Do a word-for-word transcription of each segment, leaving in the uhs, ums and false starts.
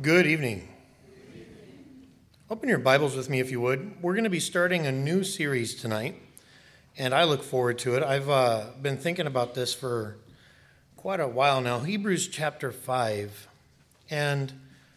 Good evening. Open your Bibles with me if you would. We're going to be starting a new series tonight, and I look forward to it. I've uh, been thinking about this for quite a while now. Hebrews chapter five. And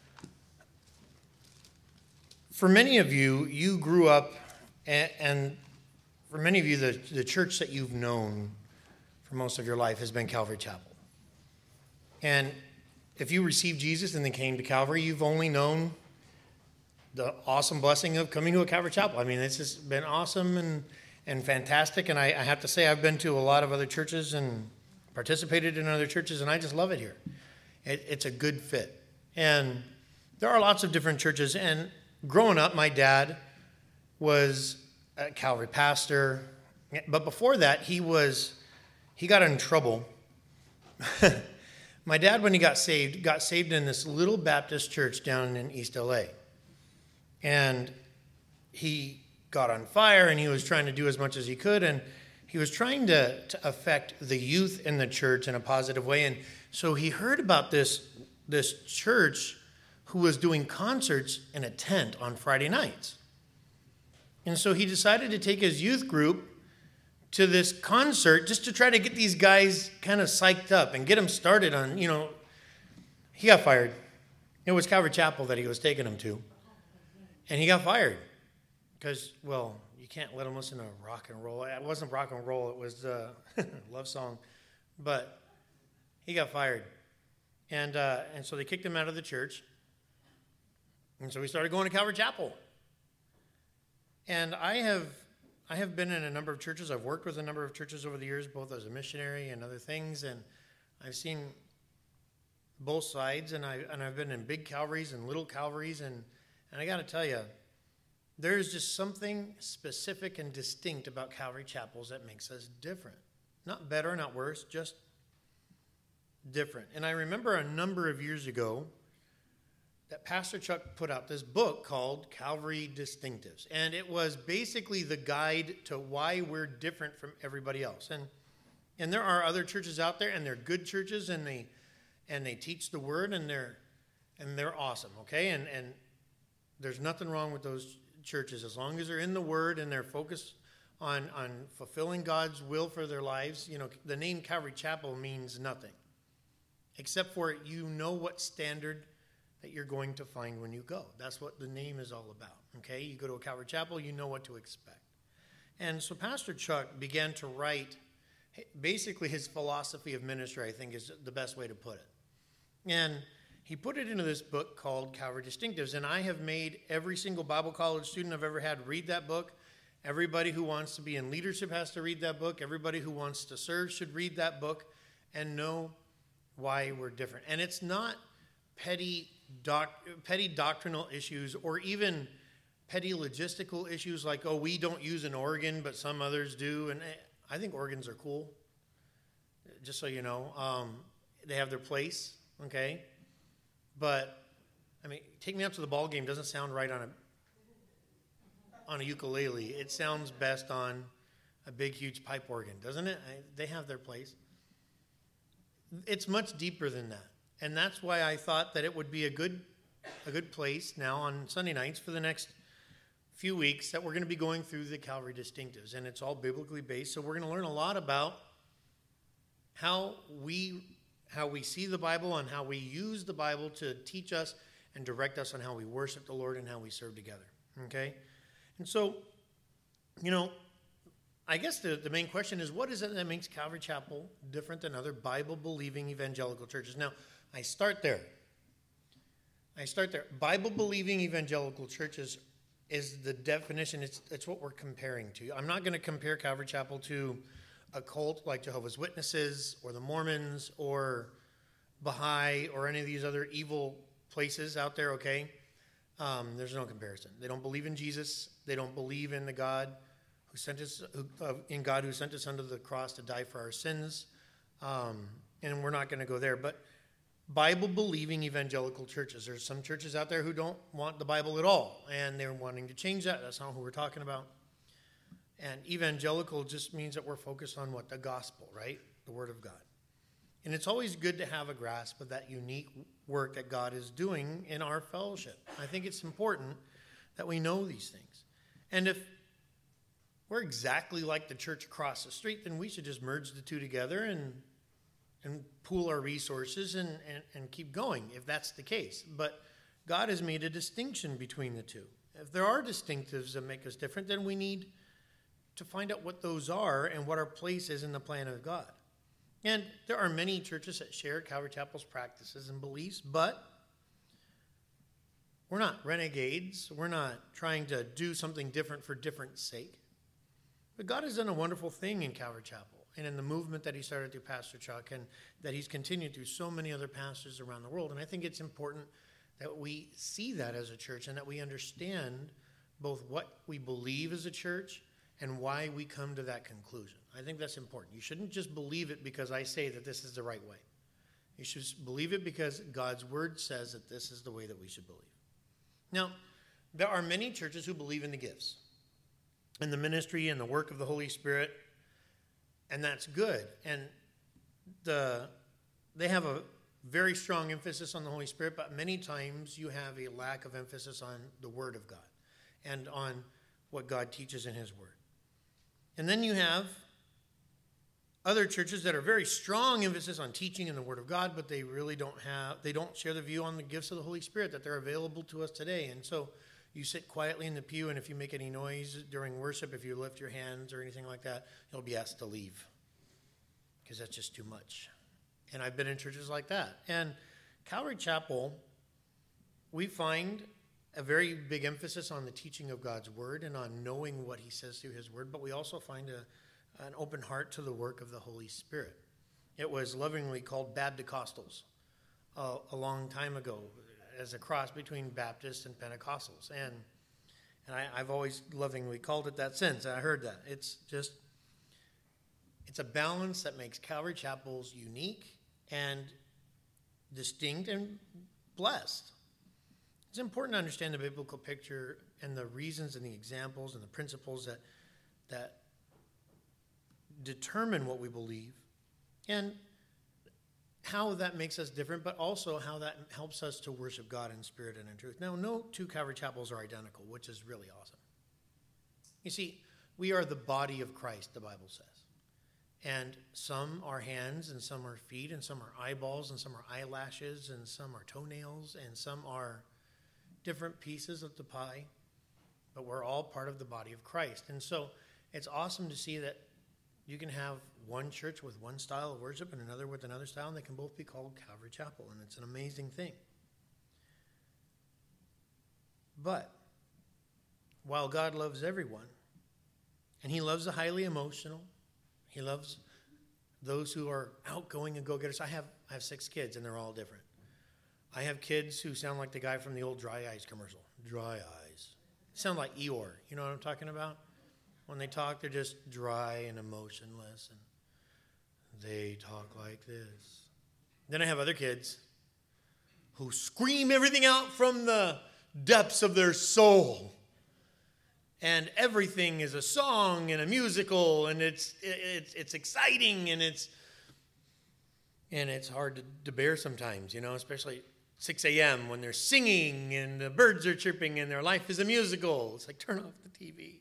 for many of you, you grew up, and, and for many of you, the, the church that you've known for most of your life has been Calvary Chapel. And if you received Jesus and then came to Calvary, you've only known the awesome blessing of coming to a Calvary Chapel. I mean, it's just been awesome and, and fantastic. And I, I have to say, I've been to a lot of other churches and participated in other churches, and I just love it here. It, it's a good fit. And there are lots of different churches. And growing up, my dad was a Calvary pastor. But before that, he was, he got in trouble. My dad, when he got saved, got saved in this little Baptist church down in East L A. And he got on fire, and he was trying to do as much as he could, and he was trying to, to affect the youth in the church in a positive way. And so he heard about this, this church who was doing concerts in a tent on Friday nights. And so he decided to take his youth group to this concert just to try to get these guys kind of psyched up and get them started on, you know, he got fired. It was Calvary Chapel that he was taking them to. And he got fired because, well, you can't let him listen to rock and roll. It wasn't rock and roll. It was a love song. But he got fired. And uh, and so they kicked him out of the church. And so he started going to Calvary Chapel. And I have... I have been in a number of churches. I've worked with a number of churches over the years, both as a missionary and other things, and I've seen both sides, and, I, and I've been in big Calvaries and little Calvaries, and, and I got to tell you, there's just something specific and distinct about Calvary Chapels that makes us different. Not better, not worse, just different. And I remember a number of years ago that Pastor Chuck put out this book called Calvary Distinctives. And it was basically the guide to why we're different from everybody else. And and there are other churches out there, and they're good churches, and they and they teach the word, and they're and they're awesome, okay? And and there's nothing wrong with those churches as long as they're in the word and they're focused on on fulfilling God's will for their lives. You know, the name Calvary Chapel means nothing. Except for you know what standard that you're going to find when you go. That's what the name is all about, okay? You go to a Calvary Chapel, you know what to expect. And so Pastor Chuck began to write basically his philosophy of ministry, I think is the best way to put it. And he put it into this book called Calvary Distinctives, and I have made every single Bible college student I've ever had read that book. Everybody who wants to be in leadership has to read that book. Everybody who wants to serve should read that book and know why we're different. And it's not petty Doc, petty doctrinal issues or even petty logistical issues like, oh, we don't use an organ, but some others do. And I think organs are cool, just so you know. Um, they have their place, okay? But, I mean, Take Me Out to the Ball Game doesn't sound right on a on a ukulele. It sounds best on a big, huge pipe organ, doesn't it? I, they have their place. It's much deeper than that. And that's why I thought that it would be a good a good place now on Sunday nights for the next few weeks that we're going to be going through the Calvary Distinctives. And it's all biblically based. So we're going to learn a lot about how we how we see the Bible and how we use the Bible to teach us and direct us on how we worship the Lord and how we serve together. Okay? And so, you know, I guess the, the main question is, what is it that makes Calvary Chapel different than other Bible-believing evangelical churches? Now, I start there. I start there. Bible-believing evangelical churches is the definition. It's, it's what we're comparing to. I'm not going to compare Calvary Chapel to a cult like Jehovah's Witnesses or the Mormons or Baha'i or any of these other evil places out there, okay? Um, there's no comparison. They don't believe in Jesus. They don't believe in the God who sent us, who, uh, in God who sent us under the cross to die for our sins. Um, and we're not going to go there. But Bible-believing evangelical churches. There's some churches out there who don't want the Bible at all, and they're wanting to change that. That's not who we're talking about. And evangelical just means that we're focused on what? The gospel, right? The Word of God. And it's always good to have a grasp of that unique work that God is doing in our fellowship. I think it's important that we know these things. And if we're exactly like the church across the street, then we should just merge the two together and and pool our resources and, and, and keep going, if that's the case. But God has made a distinction between the two. If there are distinctives that make us different, then we need to find out what those are and what our place is in the plan of God. And there are many churches that share Calvary Chapel's practices and beliefs, but we're not renegades. We're not trying to do something different for different sake. But God has done a wonderful thing in Calvary Chapel and in the movement that he started through Pastor Chuck and that he's continued through so many other pastors around the world. And I think it's important that we see that as a church and that we understand both what we believe as a church and why we come to that conclusion. I think that's important. You shouldn't just believe it because I say that this is the right way. You should believe it because God's word says that this is the way that we should believe. Now, there are many churches who believe in the gifts and the ministry and the work of the Holy Spirit, and that's good. And the they have a very strong emphasis on the Holy Spirit, but many times you have a lack of emphasis on the Word of God and on what God teaches in his Word. And then you have other churches that are very strong emphasis on teaching in the Word of God, but they really don't have, they don't share the view on the gifts of the Holy Spirit that they're available to us today. And so you sit quietly in the pew, and if you make any noise during worship, if you lift your hands or anything like that, you'll be asked to leave because that's just too much. And I've been in churches like that. And Calvary Chapel, we find a very big emphasis on the teaching of God's word and on knowing what he says through his word, but we also find a, an open heart to the work of the Holy Spirit. It was lovingly called Baptist-costals uh, a long time ago, as a cross between Baptists and Pentecostals. And and I, I've always lovingly called it that since I heard that. It's just, it's a balance that makes Calvary Chapels unique and distinct and blessed. It's important to understand the biblical picture and the reasons and the examples and the principles that that determine what we believe and how that makes us different, but also how that helps us to worship God in spirit and in truth. Now, no two Calvary Chapels are identical, which is really awesome. You see, we are the body of Christ, the Bible says. And some are hands, and some are feet, and some are eyeballs, and some are eyelashes, and some are toenails, and some are different pieces of the pie, but we're all part of the body of Christ. And so it's awesome to see that you can have one church with one style of worship and another with another style, and they can both be called Calvary Chapel, and it's an amazing thing. But while God loves everyone, and he loves the highly emotional, he loves those who are outgoing and go-getters. I have I have six kids, and they're all different. I have kids who sound like the guy from the old Dry Eyes commercial. Dry Eyes. Sound like Eeyore. You know what I'm talking about? When they talk, they're just dry and emotionless, and they talk like this. Then I have other kids who scream everything out from the depths of their soul. And everything is a song and a musical, and it's it's it's exciting, and it's and it's hard to, to bear sometimes, you know, especially six a.m. when they're singing and the birds are chirping and their life is a musical. It's like, turn off the T V.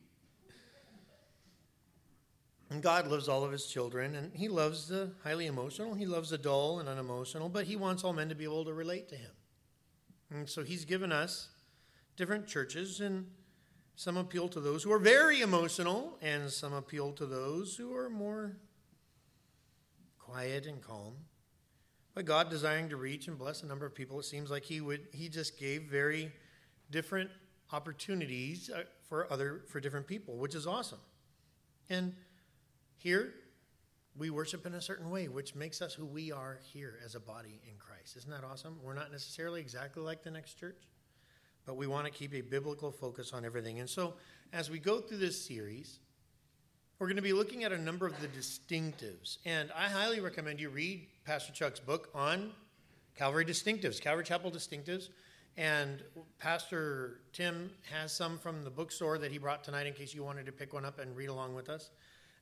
And God loves all of his children, and he loves the highly emotional. He loves the dull and unemotional, but he wants all men to be able to relate to him. And so he's given us different churches, and some appeal to those who are very emotional, and some appeal to those who are more quiet and calm. But God, desiring to reach and bless a number of people, it seems like he would he just gave very different opportunities for other for different people, which is awesome. And here, we worship in a certain way, which makes us who we are here as a body in Christ. Isn't that awesome? We're not necessarily exactly like the next church, but we want to keep a biblical focus on everything. And so, as we go through this series, we're going to be looking at a number of the distinctives. And I highly recommend you read Pastor Chuck's book on Calvary Distinctives, Calvary Chapel Distinctives. And Pastor Tim has some from the bookstore that he brought tonight in case you wanted to pick one up and read along with us.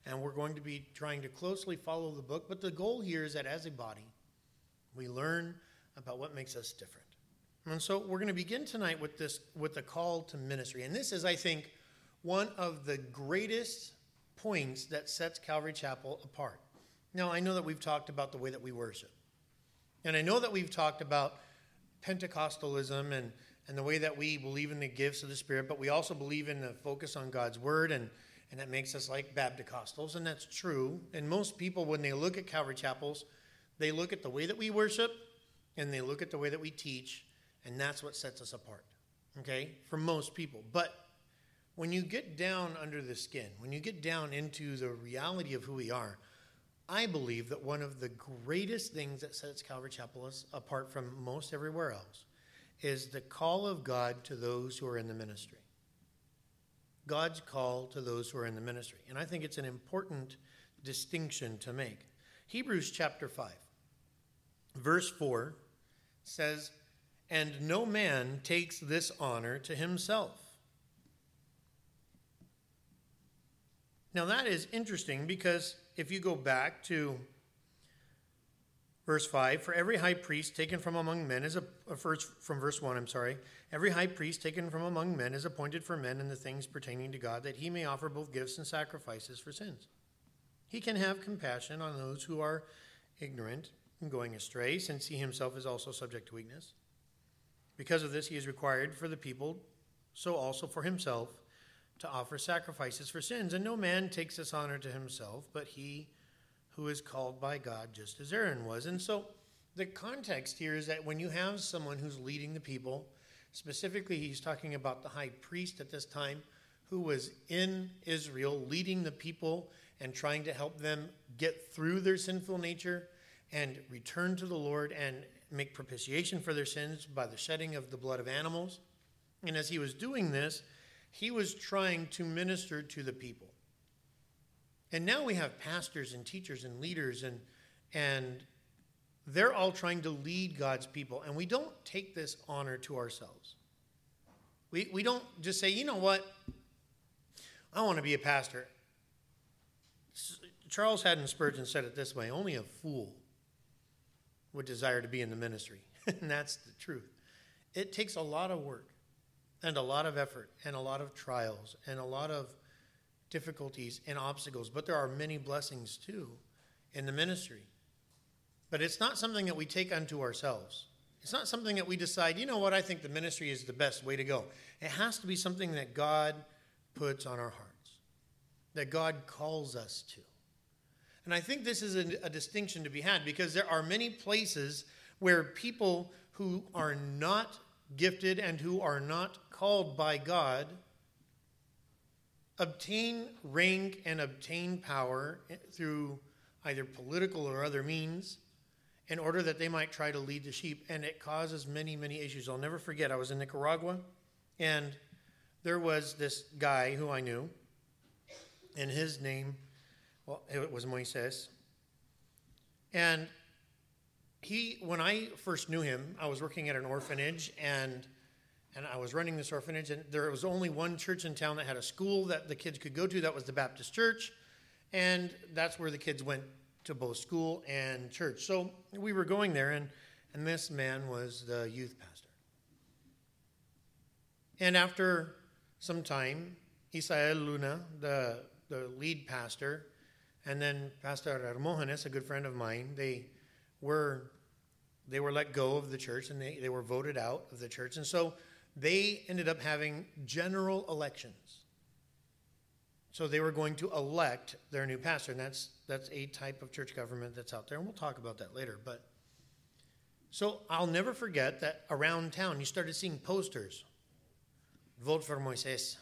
And we're going to be trying to closely follow the book. But the goal here is that as a body, we learn about what makes us different. And so we're going to begin tonight with this, with the call to ministry. And this is, I think, one of the greatest points that sets Calvary Chapel apart. Now, I know that we've talked about the way that we worship. And I know that we've talked about Pentecostalism and, and the way that we believe in the gifts of the Spirit, but we also believe in the focus on God's Word, and, and that makes us like Bapticostals, and that's true. And most people, when they look at Calvary Chapels, they look at the way that we worship, and they look at the way that we teach, and that's what sets us apart, okay, for most people. But when you get down under the skin, when you get down into the reality of who we are, I believe that one of the greatest things that sets Calvary Chapel apart from most everywhere else is the call of God to those who are in the ministry. God's call to those who are in the ministry. And I think it's an important distinction to make. Hebrews chapter five, verse four says, "And no man takes this honor to himself." Now that is interesting, because if you go back to verse five, "For every high priest taken from among men is a, first from verse one, I'm sorry. Every high priest taken from among men is appointed for men in the things pertaining to God, that he may offer both gifts and sacrifices for sins. He can have compassion on those who are ignorant and going astray, since he himself is also subject to weakness. Because of this, he is required for the people, so also for himself, to offer sacrifices for sins. And no man takes this honor to himself, but he who is called by God, just as Aaron was." And so the context here is that when you have someone who's leading the people, specifically he's talking about the high priest at this time, who was in Israel leading the people and trying to help them get through their sinful nature and return to the Lord and make propitiation for their sins by the shedding of the blood of animals. And as he was doing this, he was trying to minister to the people. And now we have pastors and teachers and leaders, and and they're all trying to lead God's people. And we don't take this honor to ourselves. We we don't just say, you know what, I want to be a pastor. Charles Haddon Spurgeon said it this way: only a fool would desire to be in the ministry. And that's the truth. It takes a lot of work and a lot of effort and a lot of trials and a lot of difficulties and obstacles, but there are many blessings too in the ministry. But it's not something that we take unto ourselves. It's not something that we decide, you know what, I think the ministry is the best way to go. It has to be something that God puts on our hearts, that God calls us to. And I think this is a, a distinction to be had, because there are many places where people who are not gifted and who are not called by God obtain rank and obtain power through either political or other means in order that they might try to lead the sheep. And it causes many, many issues. I'll never forget, I was in Nicaragua, and there was this guy who I knew, and his name, well, it was Moises. And he, when I first knew him, I was working at an orphanage, and and I was running this orphanage, and there was only one church in town that had a school that the kids could go to. That was the Baptist church, and that's where the kids went to both school and church. So we were going there, and, and this man was the youth pastor. And after some time, Isael Luna, the, the lead pastor, and then Pastor Hermogenes, a good friend of mine, they were they were let go of the church, and they, they were voted out of the church. And so they ended up having general elections. So they were going to elect their new pastor, and that's that's a type of church government that's out there, and we'll talk about that later. But so I'll never forget that around town you started seeing posters. Vote for Moises.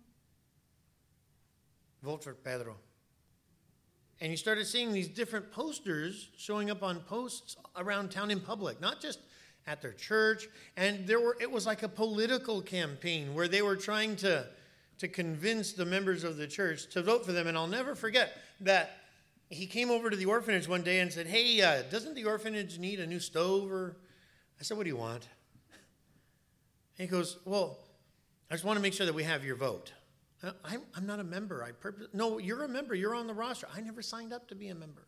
Vote for Pedro. And you started seeing these different posters showing up on posts around town in public, not just at their church. And there were it was like a political campaign where they were trying to, to convince the members of the church to vote for them. And I'll never forget that he came over to the orphanage one day and said, hey, uh, doesn't the orphanage need a new stove? Or I said, what do you want? And he goes, well, I just want to make sure that we have your vote. I'm, I'm not a member. I purpose. No, you're a member. You're on the roster. I never signed up to be a member.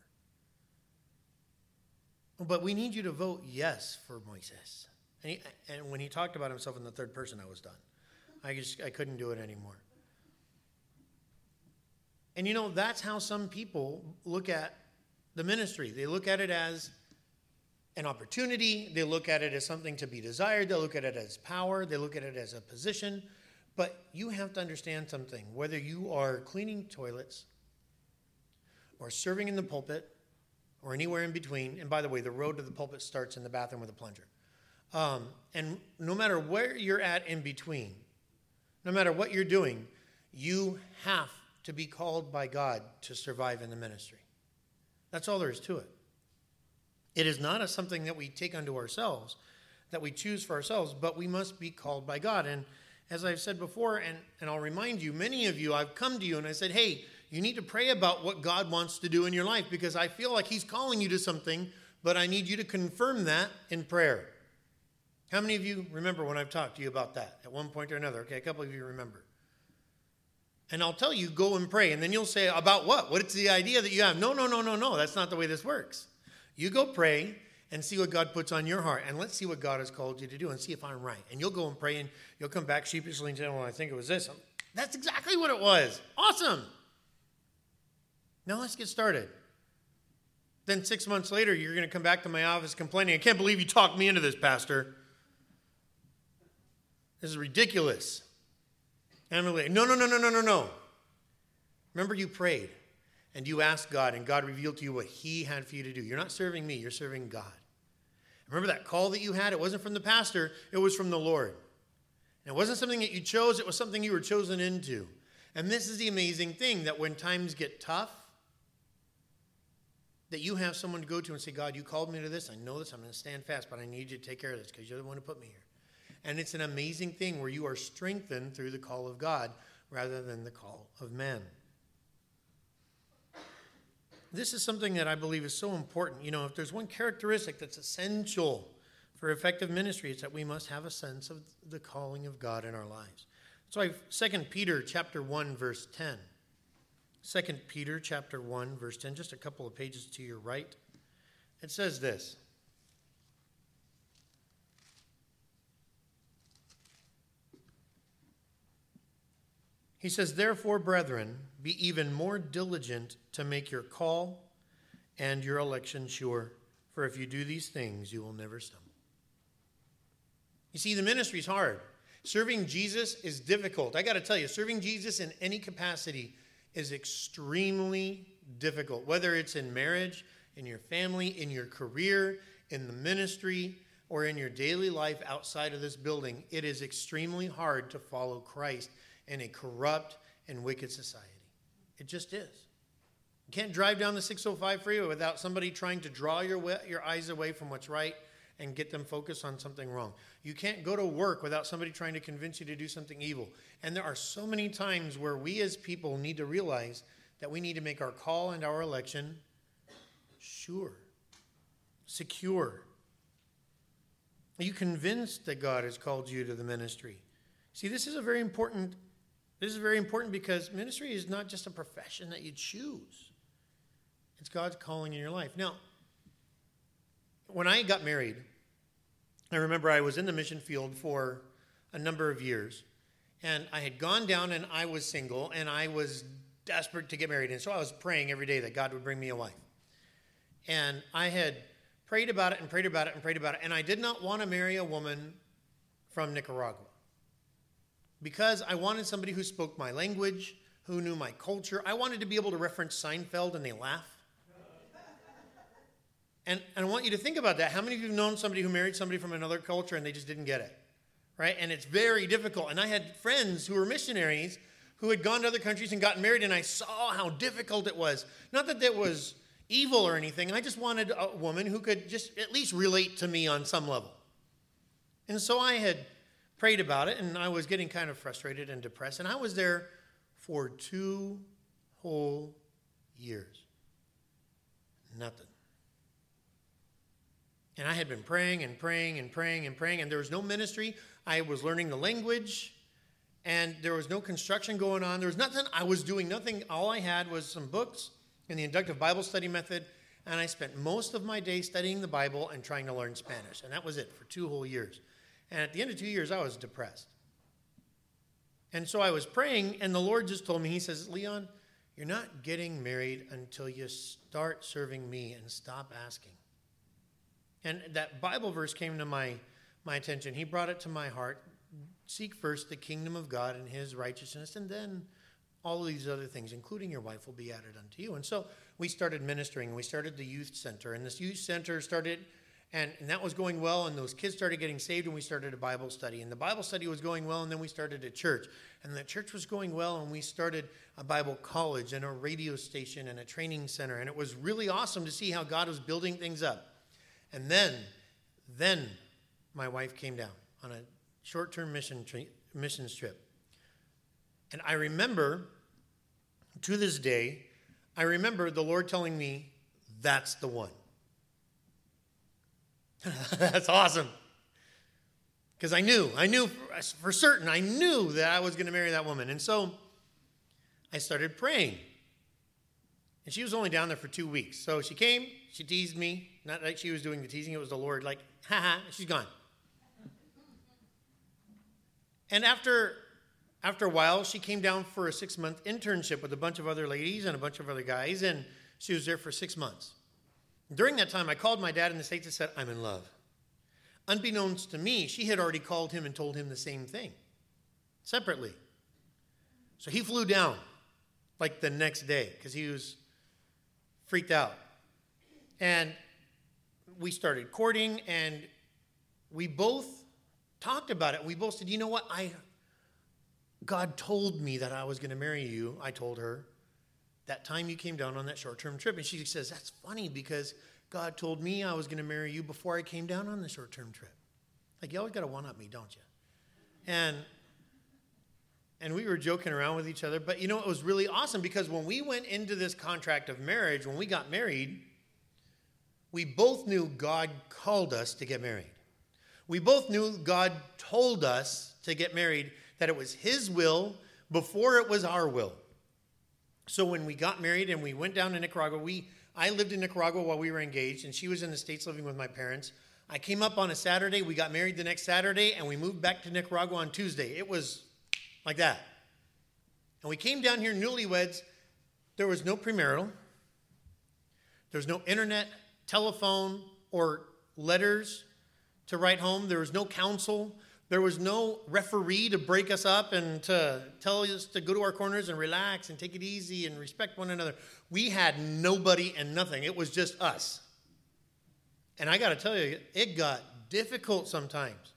But we need you to vote yes for Moises. And, he, and when he talked about himself in the third person, I was done. I just I couldn't do it anymore. And you know, that's how some people look at the ministry. They look at it as an opportunity. They look at it as something to be desired. They look at it as power. They look at it as a position. But you have to understand something. Whether you are cleaning toilets or serving in the pulpit or anywhere in between, and by the way, the road to the pulpit starts in the bathroom with a plunger. Um, and no matter where you're at in between, no matter what you're doing, you have to be called by God to survive in the ministry. That's all there is to it. It is not a something that we take unto ourselves, that we choose for ourselves, but we must be called by God. And as I've said before, and, and I'll remind you, many of you, I've come to you and I said, hey, you need to pray about what God wants to do in your life because I feel like he's calling you to something, but I need you to confirm that in prayer. How many of you remember when I've talked to you about that at one point or another? Okay, a couple of you remember. And I'll tell you, go and pray. And then you'll say, about what? What's the idea that you have? No, no, no, no, no. That's not the way this works. You go pray and see what God puts on your heart. And let's see what God has called you to do and see if I'm right. And you'll go and pray and you'll come back sheepishly and say, well, I think it was this. That's exactly what it was. Awesome. Now let's get started. Then six months later, you're going to come back to my office complaining, I can't believe you talked me into this, Pastor. This is ridiculous. And I'm like, no, no, no, no, no, no, no. Remember you prayed and you asked God and God revealed to you what he had for you to do. You're not serving me, you're serving God. Remember that call that you had? It wasn't from the pastor, it was from the Lord. And it wasn't something that you chose, it was something you were chosen into. And this is the amazing thing, that when times get tough, that you have someone to go to and say, God, you called me to this. I know this. I'm going to stand fast, but I need you to take care of this because you're the one who put me here. And it's an amazing thing where you are strengthened through the call of God rather than the call of man. This is something that I believe is so important. You know, if there's one characteristic that's essential for effective ministry, it's that we must have a sense of the calling of God in our lives. So I've Second Peter chapter one, verse ten. Second Peter chapter one, verse ten, just a couple of pages to your right. It says this. He says, therefore, brethren, be even more diligent to make your call and your election sure. For if you do these things, you will never stumble. You see, the ministry is hard. Serving Jesus is difficult. I got to tell you, serving Jesus in any capacity is extremely difficult. Whether it's in marriage, in your family, in your career, in the ministry, or in your daily life outside of this building, it is extremely hard to follow Christ in a corrupt and wicked society. It just is. You can't drive down the six oh five freeway without somebody trying to draw your, your eyes away from what's right and get them focused on something wrong. You can't go to work without somebody trying to convince you to do something evil. And there are so many times where we as people need to realize that we need to make our call and our election sure, secure. Are you convinced that God has called you to the ministry? See, this is a very important This is very important because ministry is not just a profession that you choose. It's God's calling in your life. Now, when I got married, I remember I was in the mission field for a number of years. And I had gone down and I was single and I was desperate to get married. And so I was praying every day that God would bring me a wife. And I had prayed about it and prayed about it and prayed about it. And I did not want to marry a woman from Nicaragua, because I wanted somebody who spoke my language, who knew my culture. I wanted to be able to reference Seinfeld and they laugh. And, and I want you to think about that. How many of you have known somebody who married somebody from another culture and they just didn't get it? Right? And it's very difficult. And I had friends who were missionaries who had gone to other countries and gotten married, and I saw how difficult it was. Not that that was evil or anything. I just wanted a woman who could just at least relate to me on some level. And so I had prayed about it, and I was getting kind of frustrated and depressed. And I was there for two whole years. Nothing. And I had been praying and praying and praying and praying, and there was no ministry. I was learning the language, And there was no construction going on. There was nothing. I was doing nothing. All I had was some books and the inductive Bible study method. And I spent most of my day studying the Bible and trying to learn Spanish. And that was it for two whole years. And at the end of two years, I was depressed. And so I was praying, and the Lord just told me, he says, Leon, you're not getting married until you start serving me and stop asking. And that Bible verse came to my, my attention. He brought it to my heart. Seek first the kingdom of God and his righteousness, and then all of these other things, including your wife, will be added unto you. And so we started ministering. We started the youth center, and this youth center started, and, and that was going well, and those kids started getting saved, and we started a Bible study. And the Bible study was going well, and then we started a church. And the church was going well, and we started a Bible college and a radio station and a training center. And it was really awesome to see how God was building things up. And then, then my wife came down on a short-term mission tri- missions trip. And I remember, to this day, I remember the Lord telling me, that's the one. That's awesome. Because I knew, I knew for, for certain, I knew that I was going to marry that woman. And so I started praying. And she was only down there for two weeks. So she came, she teased me. Not like she was doing the teasing, it was the Lord, like, ha ha, she's gone. And after... After a while, she came down for a six-month internship with a bunch of other ladies and a bunch of other guys, and she was there for six months. During that time, I called my dad in the States and said, I'm in love. Unbeknownst to me, she had already called him and told him the same thing, separately. So he flew down, like the next day, because he was freaked out. And we started courting, and we both talked about it. We both said, you know what, I... God told me that I was going to marry you, I told her, that time you came down on that short-term trip. And she says, that's funny because God told me I was going to marry you before I came down on the short-term trip. Like, you always got to one-up me, don't you? And, and we were joking around with each other. But, you know, it was really awesome because when we went into this contract of marriage, when we got married, we both knew God called us to get married. We both knew God told us to get married, that it was his will before it was our will. So when we got married and we went down to Nicaragua, we I lived in Nicaragua while we were engaged, and she was in the States living with my parents. I came up on a Saturday, we got married the next Saturday, and we moved back to Nicaragua on Tuesday. It was like that. And we came down here newlyweds. There was no premarital. There was no internet, telephone, or letters to write home. There was no counsel. There was no referee to break us up and to tell us to go to our corners and relax and take it easy and respect one another. We had nobody and nothing. It was just us. And I got to tell you, it got difficult sometimes.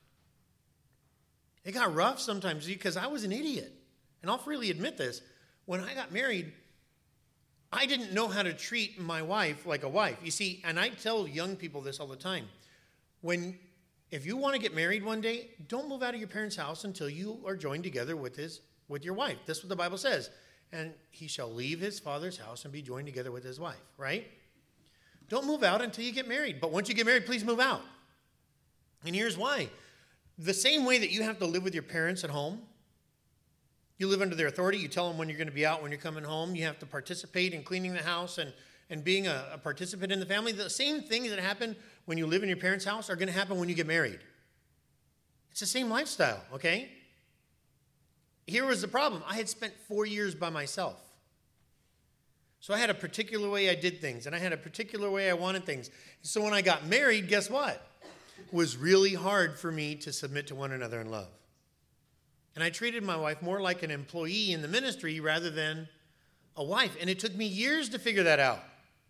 It got rough sometimes because I was an idiot. And I'll freely admit this. When I got married, I didn't know how to treat my wife like a wife. You see, and I tell young people this all the time. When If you want to get married one day, don't move out of your parents' house until you are joined together with his with your wife. That's what the Bible says. And he shall leave his father's house and be joined together with his wife, right? Don't move out until you get married. But once you get married, please move out. And here's why. The same way that you have to live with your parents at home, you live under their authority. You tell them when you're going to be out, when you're coming home. You have to participate in cleaning the house and, and being a, a participant in the family. The same things that happen when you live in your parents' house are going to happen when you get married. It's the same lifestyle, okay? Here was the problem. I had spent four years by myself. So I had a particular way I did things, and I had a particular way I wanted things. So when I got married, guess what? It was really hard for me to submit to one another in love. And I treated my wife more like an employee in the ministry rather than a wife. And it took me years to figure that out.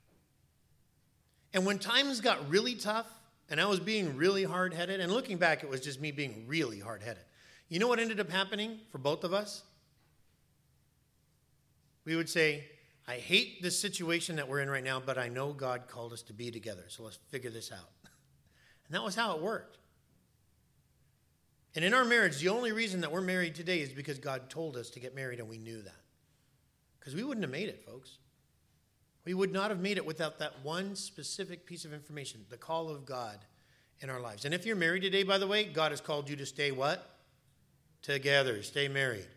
And when times got really tough, and I was being really hard-headed, and looking back, it was just me being really hard-headed. You know what ended up happening for both of us? We would say, I hate this situation that we're in right now, but I know God called us to be together, so let's figure this out. And that was how it worked. And in our marriage, the only reason that we're married today is because God told us to get married, and we knew that. Because we wouldn't have made it, folks. We would not have made it without that one specific piece of information, the call of God in our lives. And if you're married today, by the way, God has called you to stay what? together. Stay married.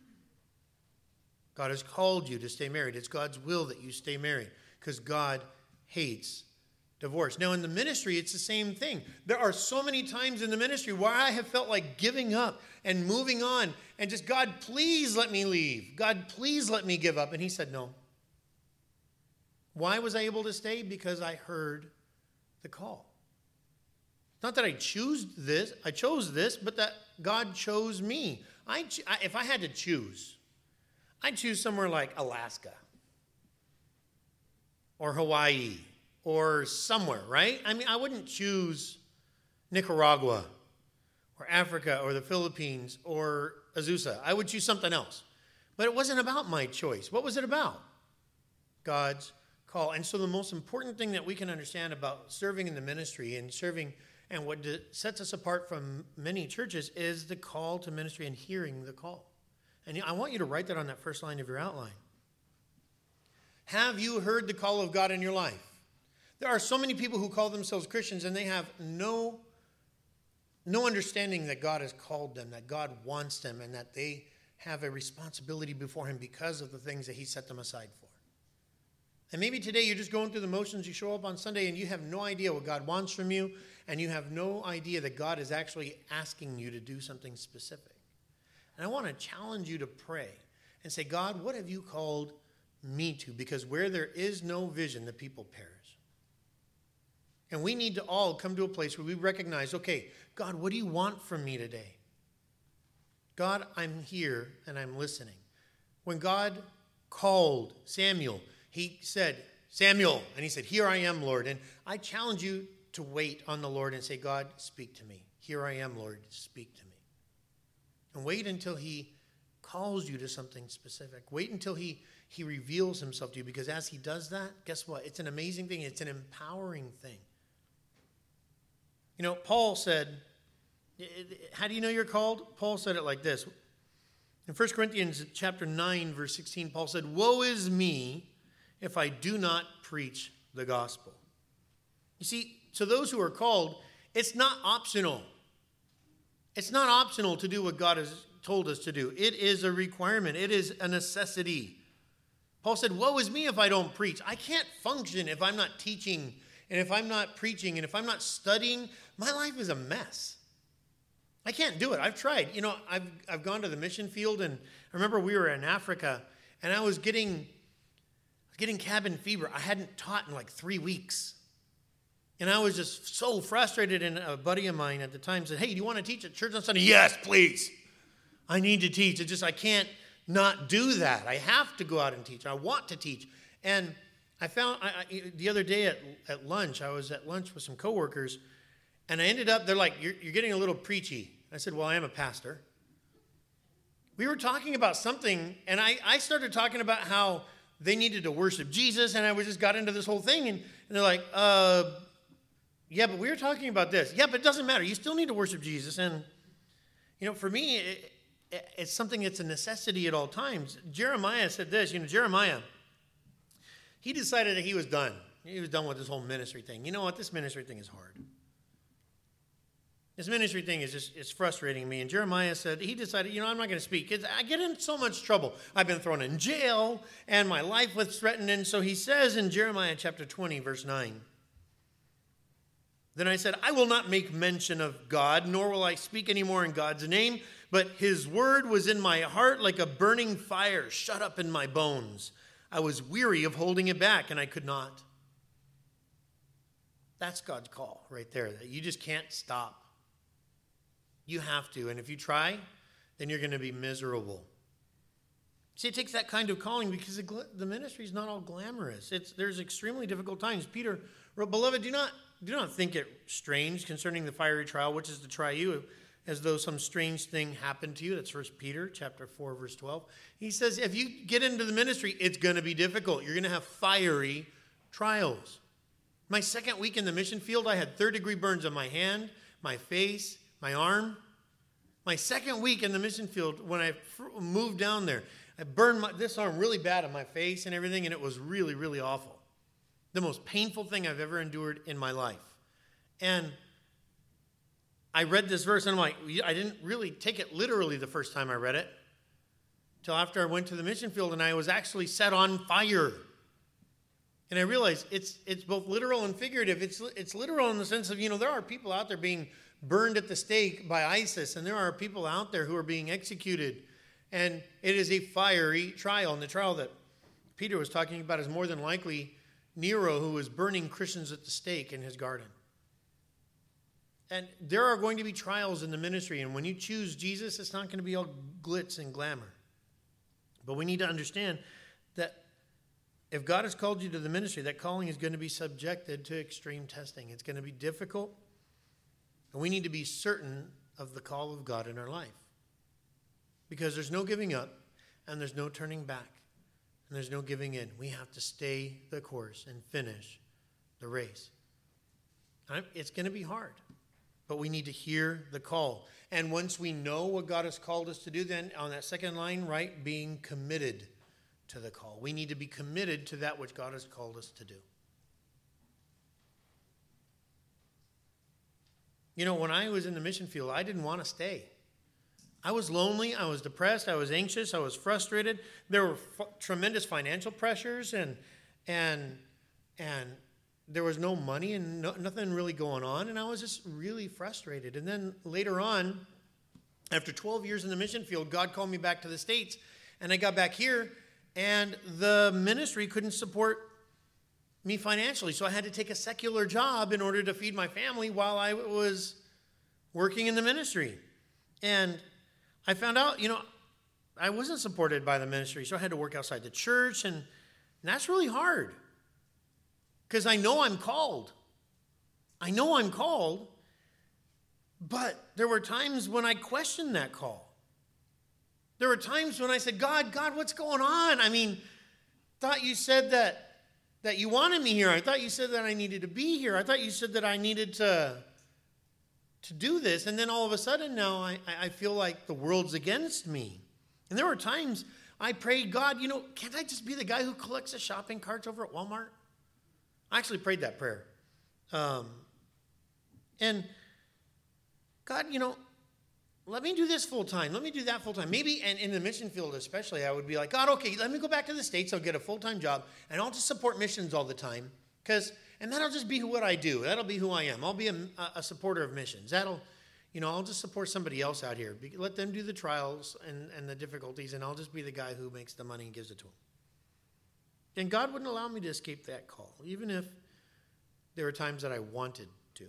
God has called you to stay married. It's God's will that you stay married because God hates divorce. Now, in the ministry, it's the same thing. There are so many times in the ministry where I have felt like giving up and moving on and just, God, please let me leave. God, please let me give up. And he said no. Why was I able to stay? Because I heard the call. Not that I choose this, I chose this, but that God chose me. I, if I had to choose, I'd choose somewhere like Alaska or Hawaii or somewhere, right? I mean, I wouldn't choose Nicaragua or Africa or the Philippines or Azusa. I would choose something else. But it wasn't about my choice. What was it about? God's call. And so the most important thing that we can understand about serving in the ministry and serving and what sets us apart from many churches is the call to ministry and hearing the call. And I want you to write that on that first line of your outline. Have you heard the call of God in your life? There are so many people who call themselves Christians and they have no, no understanding that God has called them, that God wants them, and that they have a responsibility before him because of the things that he set them aside for. And maybe today you're just going through the motions. You show up on Sunday and you have no idea what God wants from you, and you have no idea that God is actually asking you to do something specific. And I want to challenge you to pray and say, God, what have you called me to? Because where there is no vision, the people perish. And we need to all come to a place where we recognize, okay, God, what do you want from me today? God, I'm here and I'm listening. When God called Samuel, he said, Samuel, and he said, here I am, Lord. And I challenge you to wait on the Lord and say, God, speak to me. Here I am, Lord, speak to me. And wait until he calls you to something specific. Wait until he, he reveals himself to you, because as he does that, guess what? It's an amazing thing. It's an empowering thing. You know, Paul said, how do you know you're called? Paul said it like this. In First Corinthians chapter nine, verse sixteen, Paul said, woe is me if I do not preach the gospel. You see, to those who are called, it's not optional. It's not optional to do what God has told us to do. It is a requirement. It is a necessity. Paul said, woe is me if I don't preach. I can't function if I'm not teaching, and if I'm not preaching, and if I'm not studying. My life is a mess. I can't do it. I've tried. You know, I've I've gone to the mission field, and I remember we were in Africa, and I was getting getting cabin fever. I hadn't taught in like three weeks. And I was just so frustrated, and a buddy of mine at the time said, hey, do you want to teach at church on Sunday? Yes, please. I need to teach. It's just I can't not do that. I have to go out and teach. I want to teach. And I found, I, I, the other day at, at lunch, I was at lunch with some coworkers, and I ended up, they're like, you're, you're getting a little preachy. I said, well, I am a pastor. We were talking about something, and I, I started talking about how they needed to worship Jesus, and I just got into this whole thing, and, and they're like, uh, yeah, but we were talking about this. Yeah, but it doesn't matter. You still need to worship Jesus. And, you know, for me, it, it, it's something that's a necessity at all times. Jeremiah said this, you know, Jeremiah, he decided that he was done. He was done with this whole ministry thing. You know what? This ministry thing is hard. This ministry thing is just, it's frustrating me. And Jeremiah said, he decided, you know, I'm not going to speak. It's, I get in so much trouble. I've been thrown in jail, and my life was threatened. And so he says in Jeremiah chapter twenty, verse nine, then I said, I will not make mention of God, nor will I speak anymore in God's name. But his word was in my heart like a burning fire shut up in my bones. I was weary of holding it back, and I could not. That's God's call right there, that you just can't stop. You have to. And if you try, then you're going to be miserable. See, it takes that kind of calling, because the, the ministry is not all glamorous. It's, there's extremely difficult times. Peter wrote, beloved, do not, do not think it strange concerning the fiery trial, which is to try you, as though some strange thing happened to you. That's First Peter chapter four, verse twelve. He says, if you get into the ministry, it's going to be difficult. You're going to have fiery trials. My second week in the mission field, I had third degree burns on my hand, my face, my arm. My second week in the mission field, when I moved down there, I burned my, this arm really bad on my face and everything, and it was really, really awful. The most painful thing I've ever endured in my life. And I read this verse and I'm like, I didn't really take it literally the first time I read it, till after I went to the mission field and I was actually set on fire. And I realized it's it's both literal and figurative. It's it's literal in the sense of, you know, there are people out there being burned at the stake by ISIS, and there are people out there who are being executed. And it is a fiery trial. And the trial that Peter was talking about is more than likely Nero, who was burning Christians at the stake in his garden. And there are going to be trials in the ministry. And when you choose Jesus, it's not going to be all glitz and glamour. But we need to understand that if God has called you to the ministry, that calling is going to be subjected to extreme testing. It's going to be difficult. And we need to be certain of the call of God in our life. Because there's no giving up, and there's no turning back, and there's no giving in. We have to stay the course and finish the race. It's going to be hard, but we need to hear the call. And once we know what God has called us to do, then on that second line, right, being committed to the call. We need to be committed to that which God has called us to do. You know, when I was in the mission field, I didn't want to stay. I was lonely, I was depressed, I was anxious, I was frustrated. There were f- tremendous financial pressures, and and and there was no money and no, nothing really going on, and I was just really frustrated. And then later on, after twelve years in the mission field, God called me back to the States, and I got back here, and the ministry couldn't support me financially, so I had to take a secular job in order to feed my family while I was working in the ministry. And I found out, you know, I wasn't supported by the ministry, so I had to work outside the church, and, and that's really hard because I know I'm called. I know I'm called, but there were times when I questioned that call. There were times when I said, God, God, what's going on? I mean, thought you said that that you wanted me here. I thought you said that I needed to be here. I thought you said that I needed to, to do this. And then all of a sudden now I, I feel like the world's against me. And there were times I prayed, God, you know, can't I just be the guy who collects the shopping carts over at Walmart? I actually prayed that prayer. Um, and God, you know, let me do this full time. Let me do that full time. Maybe, and in the mission field especially, I would be like, God, okay, let me go back to the States. I'll get a full-time job, and I'll just support missions all the time. Because, and that'll just be what I do. That'll be who I am. I'll be a, a supporter of missions. That'll, you know, I'll just support somebody else out here. Let them do the trials and, and the difficulties, and I'll just be the guy who makes the money and gives it to them. And God wouldn't allow me to escape that call, even if there were times that I wanted to.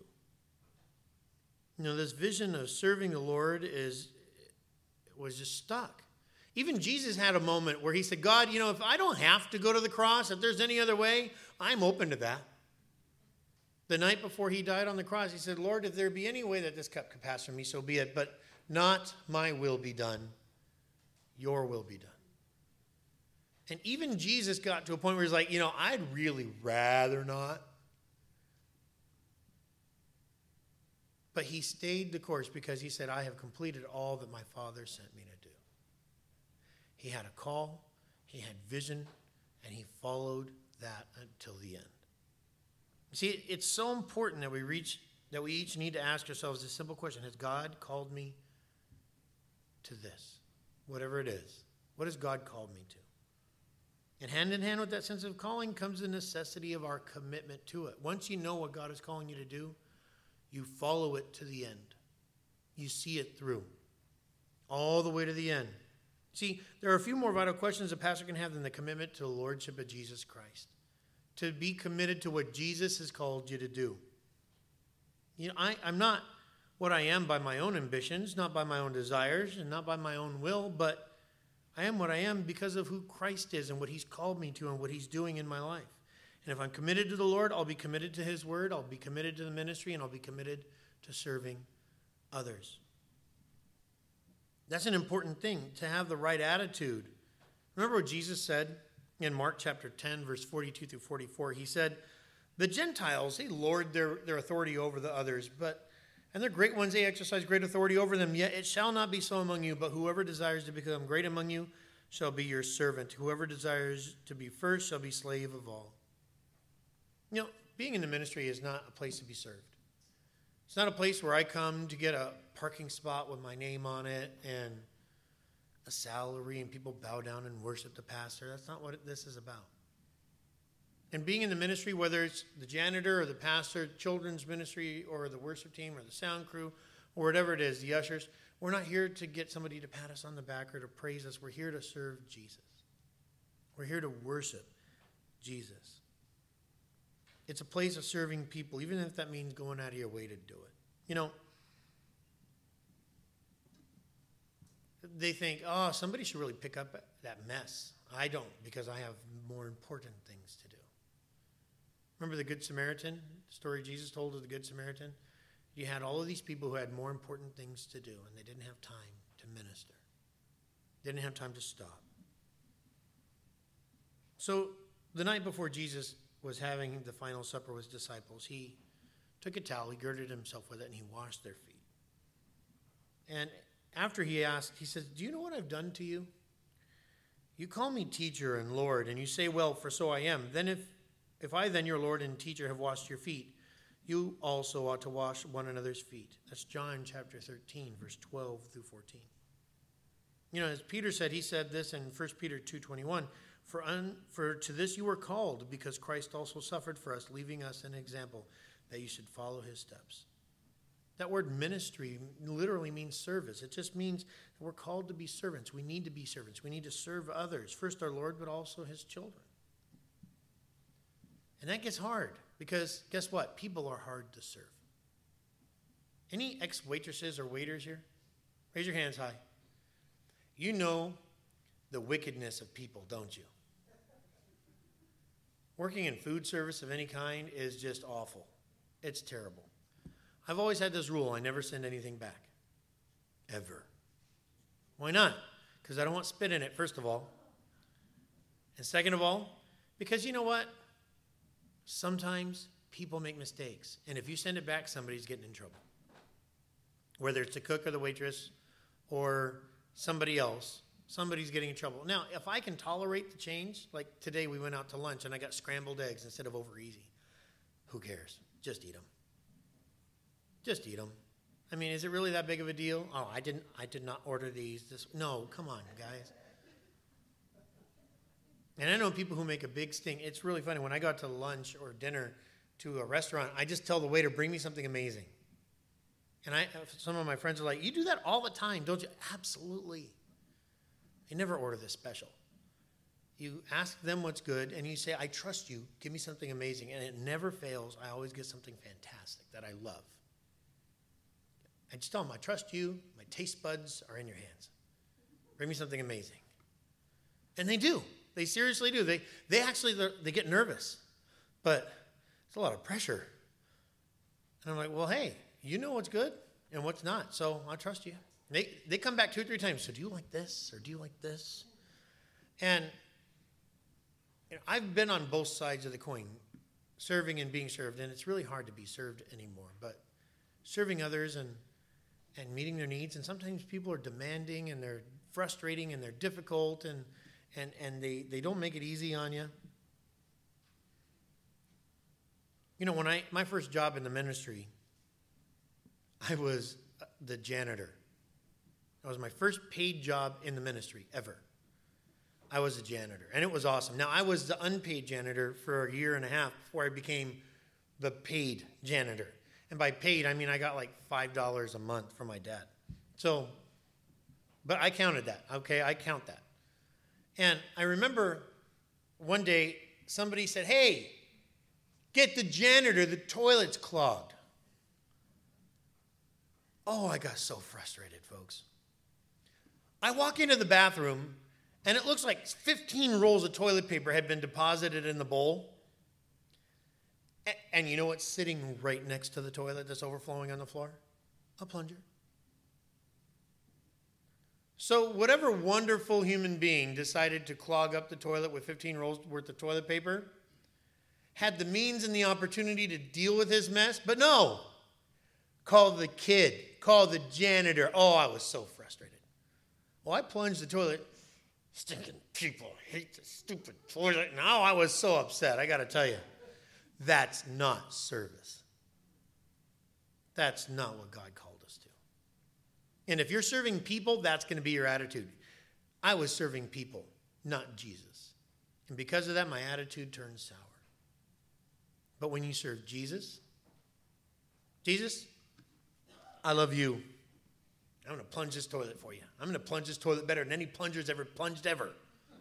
You know, this vision of serving the Lord is was just stuck. Even Jesus had a moment where he said, God, you know, if I don't have to go to the cross, if there's any other way, I'm open to that. The night before he died on the cross, he said, Lord, if there be any way that this cup could pass from me, so be it. But not my will be done. Your will be done. And even Jesus got to a point where he's like, you know, I'd really rather not. But he stayed the course because he said, I have completed all that my Father sent me to do. He had a call, he had vision, and he followed that until the end. See, it's so important that we reach, that we each need to ask ourselves this simple question. Has God called me to this? Whatever it is. What has God called me to? And hand in hand with that sense of calling comes the necessity of our commitment to it. Once you know what God is calling you to do, you follow it to the end. You see it through. All the way to the end. See, there are a few more vital questions a pastor can have than the commitment to the Lordship of Jesus Christ. To be committed to what Jesus has called you to do. You know, I, I'm not what I am by my own ambitions, not by my own desires, and not by my own will, but I am what I am because of who Christ is and what he's called me to and what he's doing in my life. And if I'm committed to the Lord, I'll be committed to his word, I'll be committed to the ministry, and I'll be committed to serving others. That's an important thing, to have the right attitude. Remember what Jesus said in Mark chapter ten, verse forty-two through forty-four? He said, the Gentiles, they lord their, their authority over the others, but and they're great ones, they exercise great authority over them. Yet it shall not be so among you, but whoever desires to become great among you shall be your servant. Whoever desires to be first shall be slave of all. You know, being in the ministry is not a place to be served. It's not a place where I come to get a parking spot with my name on it and a salary and people bow down and worship the pastor. That's not what this is about. And being in the ministry, whether it's the janitor or the pastor, children's ministry or the worship team or the sound crew or whatever it is, the ushers, we're not here to get somebody to pat us on the back or to praise us. We're here to serve Jesus. We're here to worship Jesus. It's a place of serving people, even if that means going out of your way to do it. You know, they think, oh, somebody should really pick up that mess. I don't, because I have more important things to do. Remember the Good Samaritan, the story Jesus told of the Good Samaritan? You had all of these people who had more important things to do, and they didn't have time to minister. They didn't have time to stop. So the night before Jesus was having the final supper with his disciples, he took a towel, he girded himself with it, and he washed their feet. And after he asked, he says, do you know what I've done to you? You call me teacher and Lord, and you say, well, for so I am. Then if, if I then, your Lord and teacher, have washed your feet, you also ought to wash one another's feet. That's John chapter thirteen, verse twelve through fourteen. You know, as Peter said, he said this in First Peter two twenty-one, for, un, for to this you were called, because Christ also suffered for us, leaving us an example, that you should follow his steps. That word ministry literally means service. It just means that we're called to be servants. We need to be servants. We need to serve others. First our Lord, but also his children. And that gets hard, because guess what? People are hard to serve. Any ex-waitresses or waiters here? Raise your hands high. You know the wickedness of people, don't you? Working in food service of any kind is just awful. It's terrible. I've always had this rule. I never send anything back. Ever. Why not? Because I don't want spit in it, first of all. And second of all, because you know what? Sometimes people make mistakes. And if you send it back, somebody's getting in trouble. Whether it's the cook or the waitress or somebody else, somebody's getting in trouble. Now, if I can tolerate the change, like today we went out to lunch and I got scrambled eggs instead of over easy, who cares? Just eat them. Just eat them. I mean, is it really that big of a deal? Oh, I didn't. I did not order these. This, no, come on, guys. And I know people who make a big stink. It's really funny. When I go out to lunch or dinner to a restaurant, I just tell the waiter, bring me something amazing. And I, some of my friends are like, you do that all the time, don't you? Absolutely. I never order this special. You ask them what's good, and you say, I trust you. Give me something amazing. And it never fails. I always get something fantastic that I love. I just tell them, I trust you. My taste buds are in your hands. Bring me something amazing. And they do. They seriously do. They they actually, they get nervous. But it's a lot of pressure. And I'm like, well, hey, you know what's good and what's not. So I trust you. They they come back two or three times. So do you like this or do you like this? And you know, I've been on both sides of the coin, serving and being served. And it's really hard to be served anymore. But serving others and and meeting their needs. And sometimes people are demanding and they're frustrating and they're difficult and and, and they, they don't make it easy on you. You know, when I my first job in the ministry, I was the janitor. That was my first paid job in the ministry ever. I was a janitor, and it was awesome. Now, I was the unpaid janitor for a year and a half before I became the paid janitor. And by paid, I mean I got like five dollars a month from my dad. So, but I counted that, okay? I count that. And I remember one day somebody said, hey, get the janitor, the toilet's clogged. Oh, I got so frustrated, folks. I walk into the bathroom, and it looks like fifteen rolls of toilet paper had been deposited in the bowl. And you know what's sitting right next to the toilet that's overflowing on the floor? A plunger. So whatever wonderful human being decided to clog up the toilet with fifteen rolls worth of toilet paper had the means and the opportunity to deal with his mess, but no. Call the kid, call the janitor. Oh, I was so frustrated. Well, I plunged the toilet. Stinking people hate the stupid toilet. Now I was so upset, I got to tell you. That's not service. That's not what God called us to. And if you're serving people, that's going to be your attitude. I was serving people, not Jesus. And because of that, my attitude turned sour. But when you serve Jesus, Jesus, I love you. I'm going to plunge this toilet for you. I'm going to plunge this toilet better than any plunger's ever plunged ever.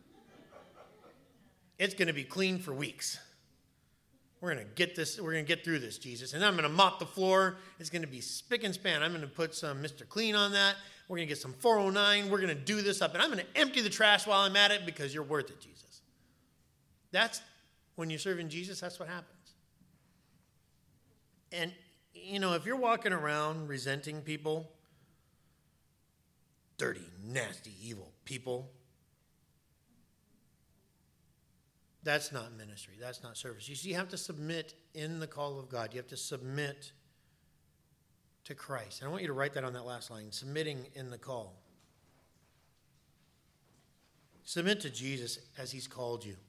It's going to be clean for weeks. We're going to get this, we're going to get through this, Jesus. And I'm going to mop the floor. It's going to be spick and span. I'm going to put some Mister Clean on that. We're going to get some four oh nine. We're going to do this up. And I'm going to empty the trash while I'm at it because you're worth it, Jesus. That's, when you're serving Jesus, that's what happens. And, you know, if you're walking around resenting people, dirty, nasty, evil people, that's not ministry. That's not service. You see, you have to submit in the call of God. You have to submit to Christ. And I want you to write that on that last line, submitting in the call. Submit to Jesus as he's called you.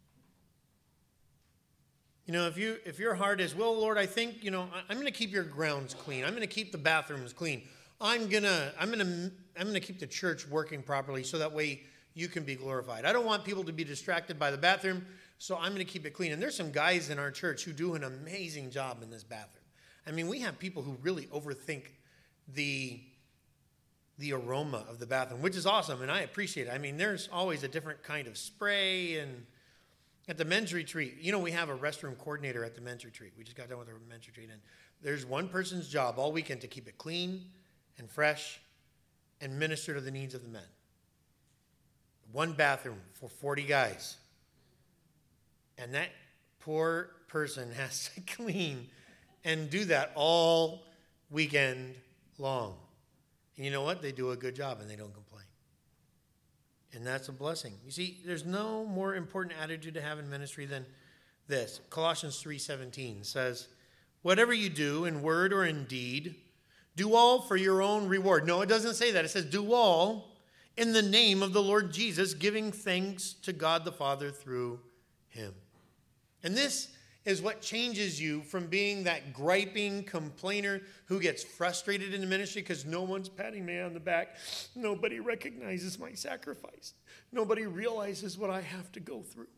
You know, if you if your heart is, well, Lord, I think, you know, I'm going to keep your grounds clean. I'm going to keep the bathrooms clean. I'm going to I'm going to I'm going to keep the church working properly so that way you can be glorified. I don't want people to be distracted by the bathroom, so I'm going to keep it clean. And there's some guys in our church who do an amazing job in this bathroom. I mean, we have people who really overthink the the aroma of the bathroom, which is awesome, and I appreciate it. I mean, there's always a different kind of spray. And at the men's retreat, you know, we have a restroom coordinator at the men's retreat. We just got done with our men's retreat, and there's one person's job all weekend to keep it clean and fresh and minister to the needs of the men. One bathroom for forty guys. And that poor person has to clean and do that all weekend long. And you know what? They do a good job and they don't complain. And that's a blessing. You see, there's no more important attitude to have in ministry than this. Colossians three seventeen says, whatever you do in word or in deed, do all for your own reward. No, it doesn't say that. It says do all in the name of the Lord Jesus, giving thanks to God the Father through him. And this is what changes you from being that griping complainer who gets frustrated in the ministry because no one's patting me on the back. Nobody recognizes my sacrifice. Nobody realizes what I have to go through.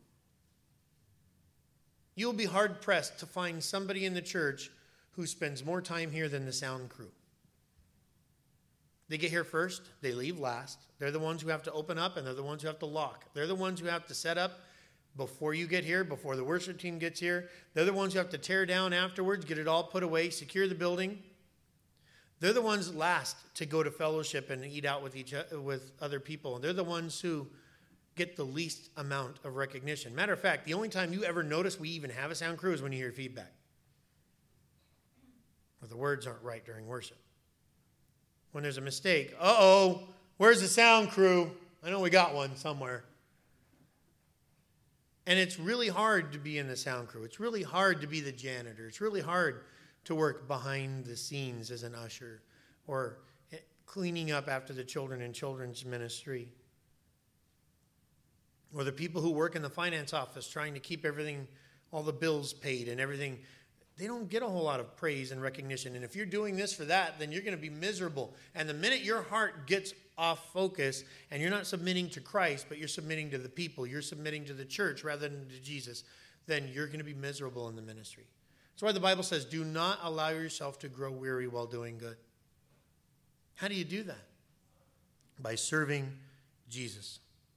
You'll be hard-pressed to find somebody in the church who spends more time here than the sound crew. They get here first, they leave last. They're the ones who have to open up, and they're the ones who have to lock. They're the ones who have to set up before you get here, before the worship team gets here. They're the ones who have to tear down afterwards, get it all put away, secure the building. They're the ones last to go to fellowship and eat out with each with other people. And they're the ones who get the least amount of recognition. Matter of fact, the only time you ever notice we even have a sound crew is when you hear feedback. Or the words aren't right during worship. When there's a mistake, uh-oh, where's the sound crew? I know we got one somewhere. And it's really hard to be in the sound crew. It's really hard to be the janitor. It's really hard to work behind the scenes as an usher or cleaning up after the children in children's ministry. Or the people who work in the finance office trying to keep everything, all the bills paid and everything. They don't get a whole lot of praise and recognition. And if you're doing this for that, then you're going to be miserable. And the minute your heart gets off focus and you're not submitting to Christ, but you're submitting to the people, you're submitting to the church rather than to Jesus, then you're going to be miserable in the ministry. That's why the Bible says, do not allow yourself to grow weary while doing good. How do you do that? By serving Jesus.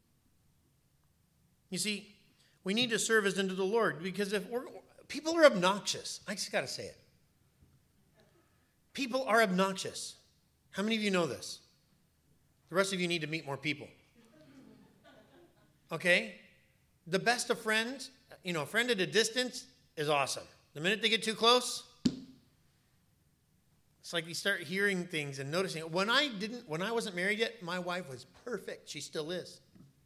You see, we need to serve as unto the Lord, because if we're people are obnoxious. I just got to say it. People are obnoxious. How many of you know this? The rest of you need to meet more people. Okay? The best of friends, you know, a friend at a distance is awesome. The minute they get too close, it's like you start hearing things and noticing. When I didn't, when I wasn't married yet, my wife was perfect. She still is.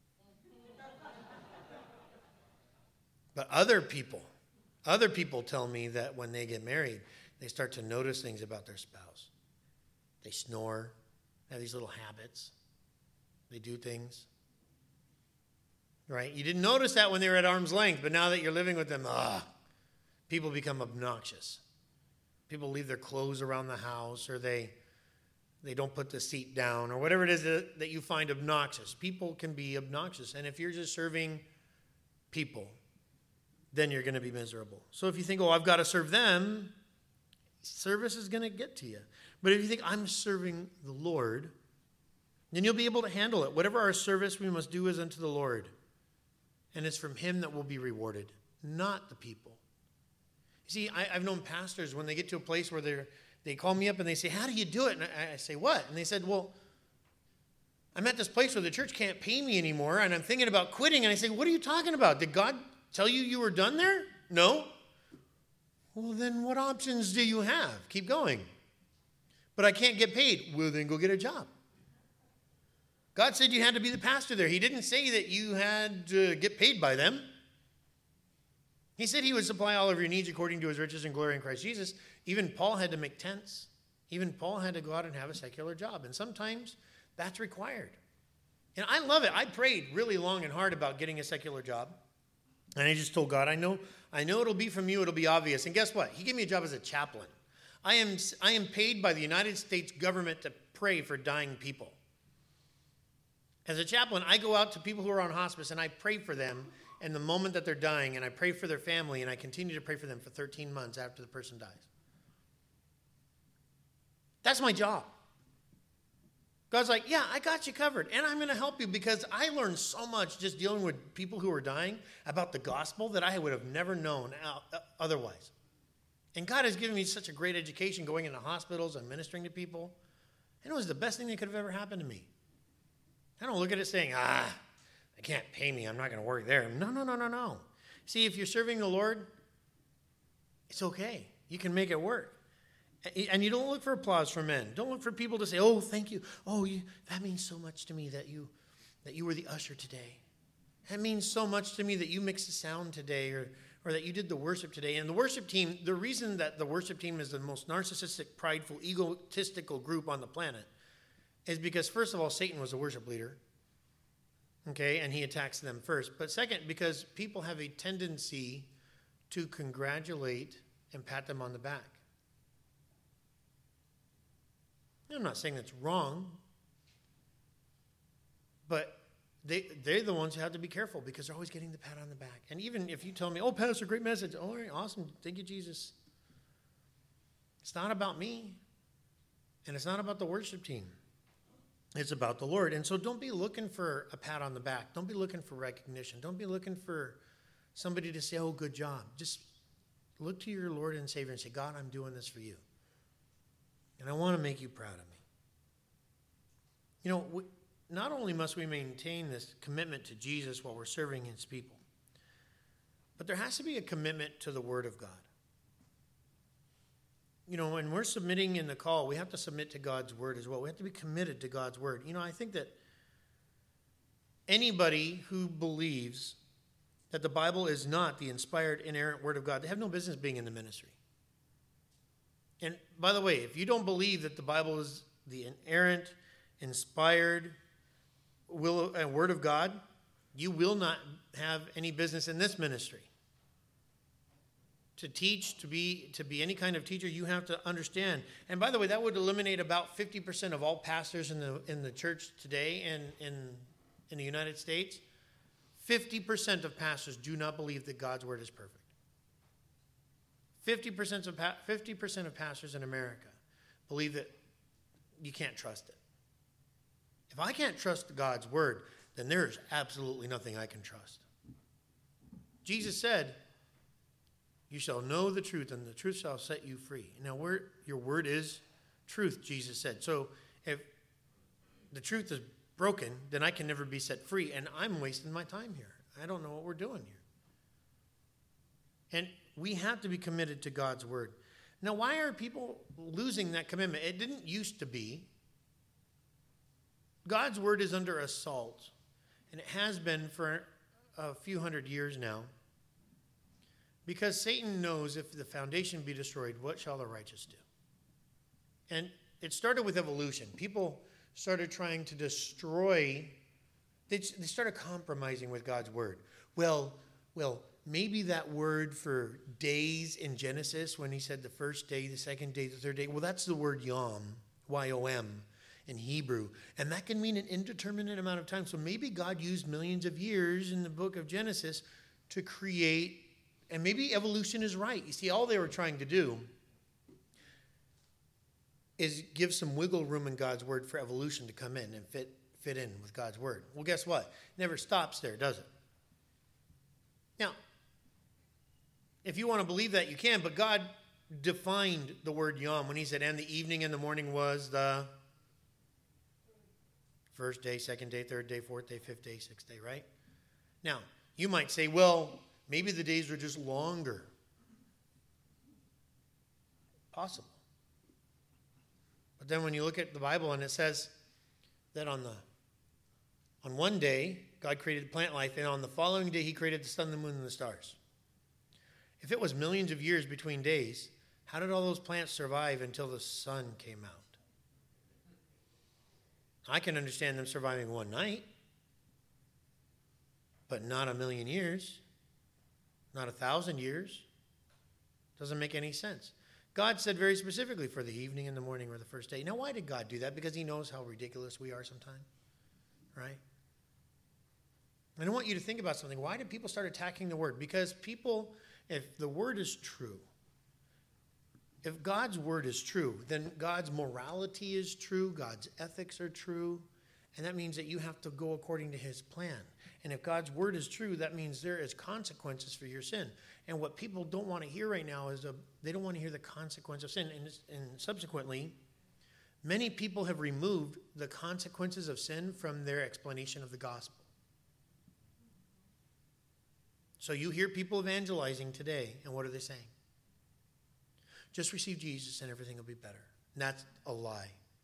But other people, Other people tell me that when they get married, they start to notice things about their spouse. They snore. They have these little habits. They do things. Right? You didn't notice that when they were at arm's length, but now that you're living with them, ah, people become obnoxious. people leave their clothes around the house, or they they don't put the seat down, or whatever it is that, that you find obnoxious. People can be obnoxious. And if you're just serving people, then you're going to be miserable. So if you think, oh, I've got to serve them, service is going to get to you. But if you think, I'm serving the Lord, then you'll be able to handle it. Whatever our service we must do is unto the Lord. And it's from him that we'll be rewarded, not the people. You see, I, I've known pastors when they get to a place where they're, they call me up and they say, how do you do it? And I, I say, what? And they said, well, I'm at this place where the church can't pay me anymore, and I'm thinking about quitting. And I say, what are you talking about? Did God tell you you were done there? No. Well, then what options do you have? Keep going. But I can't get paid. Well, then go get a job. God said you had to be the pastor there. He didn't say that you had to get paid by them. He said he would supply all of your needs according to his riches and glory in Christ Jesus. Even Paul had to make tents. Even Paul had to go out and have a secular job. And sometimes that's required. And I love it. I prayed really long and hard about getting a secular job. And I just told God, I know, I know it'll be from you. It'll be obvious. And guess what? He gave me a job as a chaplain. I am, I am paid by the United States government to pray for dying people. As a chaplain, I go out to people who are on hospice and I pray for them in the moment that they're dying, and I pray for their family, and I continue to pray for them for thirteen months after the person dies. That's my job. God's like, yeah, I got you covered, and I'm going to help you, because I learned so much just dealing with people who are dying about the gospel that I would have never known otherwise. And God has given me such a great education going into hospitals and ministering to people. And it was the best thing that could have ever happened to me. I don't look at it saying, ah, they can't pay me, I'm not going to work there. No, no, no, no, no. See, if you're serving the Lord, it's okay. You can make it work. And you don't look for applause from men. Don't look for people to say, oh, thank you. Oh, you, that means so much to me that you that you were the usher today. That means so much to me that you mixed the sound today, or, or that you did the worship today. And the worship team, the reason that the worship team is the most narcissistic, prideful, egotistical group on the planet is because, first of all, Satan was a worship leader. Okay, and he attacks them first. But second, because people have a tendency to congratulate and pat them on the back. I'm not saying that's wrong, but they, they're the ones who have to be careful, because they're always getting the pat on the back. And even if you tell me, oh, Pastor, great message. Oh, all right, awesome. Thank you, Jesus. It's not about me, and it's not about the worship team. It's about the Lord. And so don't be looking for a pat on the back. Don't be looking for recognition. Don't be looking for somebody to say, oh, good job. Just look to your Lord and Savior and say, God, I'm doing this for you. And I want to make you proud of me. You know, we, not only must we maintain this commitment to Jesus while we're serving his people, but there has to be a commitment to the Word of God. You know, when we're submitting in the call, we have to submit to God's Word as well. We have to be committed to God's Word. You know, I think that anybody who believes that the Bible is not the inspired, inerrant Word of God, they have no business being in the ministry. And by the way, if you don't believe that the Bible is the inerrant, inspired will and Word of God, you will not have any business in this ministry. To teach, to be to be any kind of teacher, you have to understand. And by the way, that would eliminate about fifty percent of all pastors in the in the church today in, in, in the United States. fifty percent of pastors do not believe that God's Word is perfect. fifty percent of, fifty percent of pastors in America believe that you can't trust it. If I can't trust God's Word, then there is absolutely nothing I can trust. Jesus said, you shall know the truth, and the truth shall set you free. Now, where your word is truth, Jesus said. So if the truth is broken, then I can never be set free, and I'm wasting my time here. I don't know what we're doing here. And we have to be committed to God's word. Now, why are people losing that commitment? It didn't used to be. God's word is under assault, and it has been for a few hundred years now. Because Satan knows if the foundation be destroyed, what shall the righteous do? And it started with evolution. People started trying to destroy, they, they started compromising with God's word. Well, well, maybe that word for days in Genesis, when he said the first day, the second day, the third day, well, that's the word yom, Y O M, in Hebrew. And that can mean an indeterminate amount of time. So maybe God used millions of years in the book of Genesis to create, and maybe evolution is right. You see, all they were trying to do is give some wiggle room in God's word for evolution to come in and fit fit in with God's word. Well, guess what? It never stops there, does it? Now, if you want to believe that, you can, but God defined the word yom when he said, and the evening and the morning was the first day, second day, third day, fourth day, fifth day, sixth day, right? Now, you might say, well, maybe the days were just longer. Possible. But then when you look at the Bible and it says that on the on one day, God created plant life, and on the following day, he created the sun, the moon, and the stars. If it was millions of years between days, how did all those plants survive until the sun came out? I can understand them surviving one night, but not a million years, not a thousand years. Doesn't make any sense. God said very specifically for the evening and the morning or the first day. Now, why did God do that? Because he knows how ridiculous we are sometimes, right? And I want you to think about something. Why did people start attacking the word? Because people, if the word is true, if God's word is true, then God's morality is true, God's ethics are true, and that means that you have to go according to his plan. And if God's word is true, that means there is consequences for your sin. And what people don't want to hear right now is a, they don't want to hear the consequence of sin. And, and subsequently, many people have removed the consequences of sin from their explanation of the gospel. So you hear people evangelizing today, and what are they saying? Just receive Jesus and everything will be better. And that's a lie.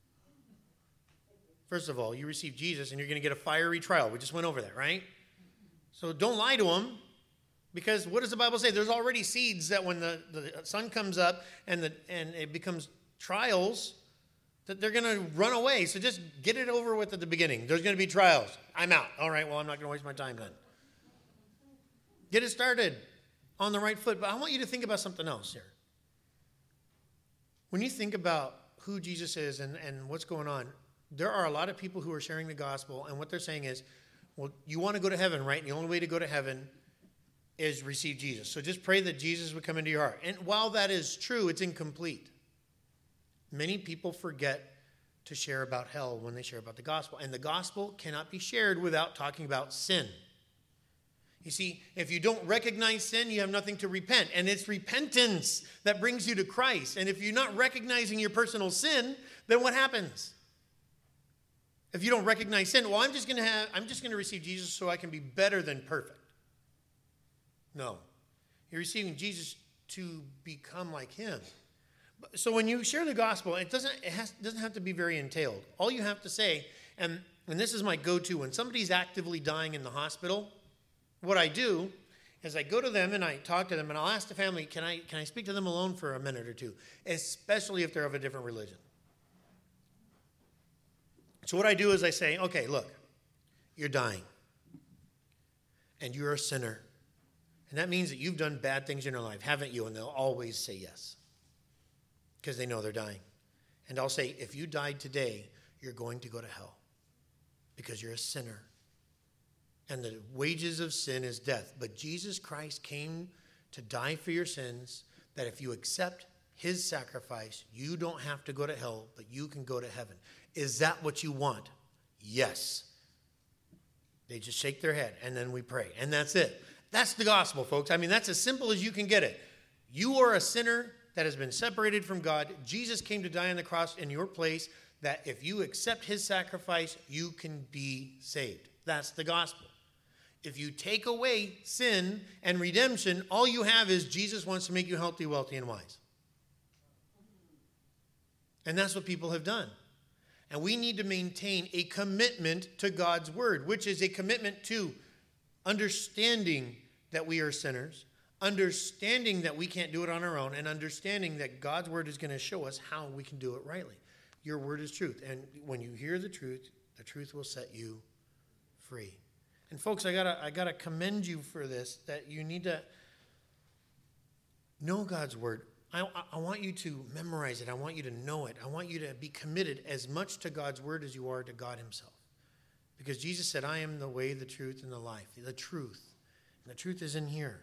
First of all, you receive Jesus and you're going to get a fiery trial. We just went over that, right? So don't lie to them, because what does the Bible say? There's already seeds that when the, the sun comes up and the and it becomes trials, that they're going to run away. So just get it over with at the beginning. There's going to be trials. I'm out. All right, well, I'm not going to waste my time then. Get it started on the right foot. But I want you to think about something else here. When you think about who Jesus is and, and what's going on, there are a lot of people who are sharing the gospel, and what they're saying is, well, you want to go to heaven, right? And the only way to go to heaven is receive Jesus. So just pray that Jesus would come into your heart. And while that is true, it's incomplete. Many people forget to share about hell when they share about the gospel. And the gospel cannot be shared without talking about sin. You see, if you don't recognize sin, you have nothing to repent. And it's repentance that brings you to Christ. And if you're not recognizing your personal sin, then what happens? If you don't recognize sin, well, I'm just going to have, I'm just going to receive Jesus so I can be better than perfect. No. You're receiving Jesus to become like him. So when you share the gospel, it doesn't it has, doesn't have to be very entailed. All you have to say, and, and this is my go-to, when somebody's actively dying in the hospital, what I do is I go to them and I talk to them, and I'll ask the family, can I, can I speak to them alone for a minute or two, especially if they're of a different religion. So what I do is I say, okay, look, you're dying, and you're a sinner. And that means that you've done bad things in your life, haven't you? And they'll always say yes, because they know they're dying. And I'll say, if you died today, you're going to go to hell, because you're a sinner. And the wages of sin is death. But Jesus Christ came to die for your sins, that if you accept his sacrifice, you don't have to go to hell, but you can go to heaven. Is that what you want? Yes. They just shake their head, and then we pray. And that's it. That's the gospel, folks. I mean, that's as simple as you can get it. You are a sinner that has been separated from God. Jesus came to die on the cross in your place, that if you accept his sacrifice, you can be saved. That's the gospel. If you take away sin and redemption, all you have is Jesus wants to make you healthy, wealthy, and wise. And that's what people have done. And we need to maintain a commitment to God's word, which is a commitment to understanding that we are sinners, understanding that we can't do it on our own, and understanding that God's word is going to show us how we can do it rightly. Your word is truth. And when you hear the truth, the truth will set you free. And folks, I gotta I gotta commend you for this, that you need to know God's word. I, I want you to memorize it. I want you to know it. I want you to be committed as much to God's word as you are to God himself. Because Jesus said, I am the way, the truth, and the life. The truth. And the truth is in here.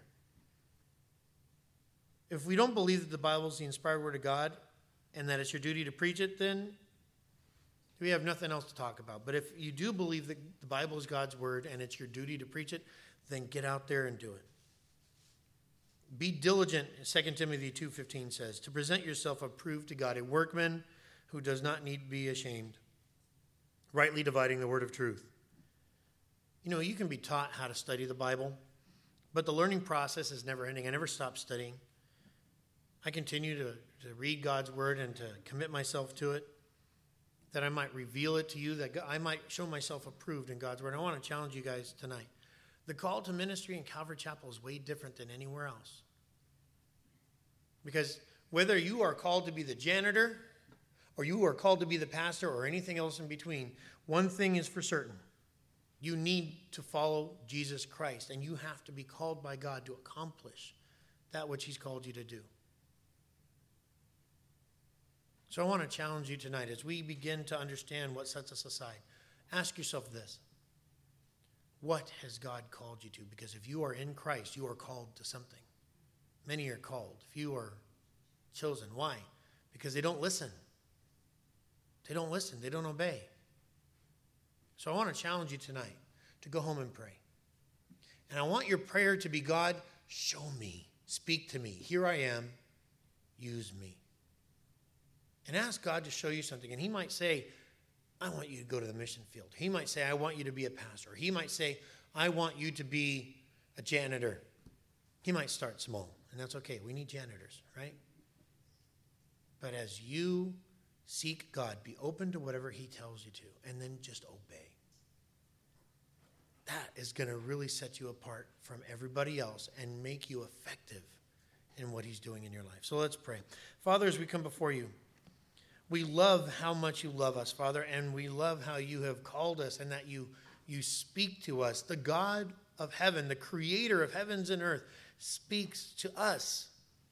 If we don't believe that the Bible is the inspired word of God and that it's your duty to preach it, then we have nothing else to talk about. But if you do believe that the Bible is God's word and it's your duty to preach it, then get out there and do it. Be diligent, Second Timothy two fifteen says, to present yourself approved to God, a workman who does not need to be ashamed, rightly dividing the word of truth. You know, you can be taught how to study the Bible, but the learning process is never ending. I never stop studying. I continue to, to read God's word and to commit myself to it, that I might reveal it to you, that I might show myself approved in God's word. I want to challenge you guys tonight. The call to ministry in Calvary Chapel is way different than anywhere else. Because whether you are called to be the janitor, or you are called to be the pastor, or anything else in between, one thing is for certain. You need to follow Jesus Christ, and you have to be called by God to accomplish that which he's called you to do. So I want to challenge you tonight as we begin to understand what sets us aside. Ask yourself this. What has God called you to? Because if you are in Christ, you are called to something. Many are called. Few are chosen. Why? Because they don't listen. They don't listen. They don't obey. So I want to challenge you tonight to go home and pray. And I want your prayer to be, God, show me. Speak to me. Here I am. Use me. And ask God to show you something. And he might say, I want you to go to the mission field. He might say, I want you to be a pastor. He might say, I want you to be a janitor. He might start small, and that's okay. We need janitors, right? But as you seek God, be open to whatever he tells you to, and then just obey. That is going to really set you apart from everybody else and make you effective in what he's doing in your life. So let's pray. Father, as we come before you, we love how much you love us, Father, and we love how you have called us and that you, you speak to us. The God of heaven, the creator of heavens and earth, speaks to us.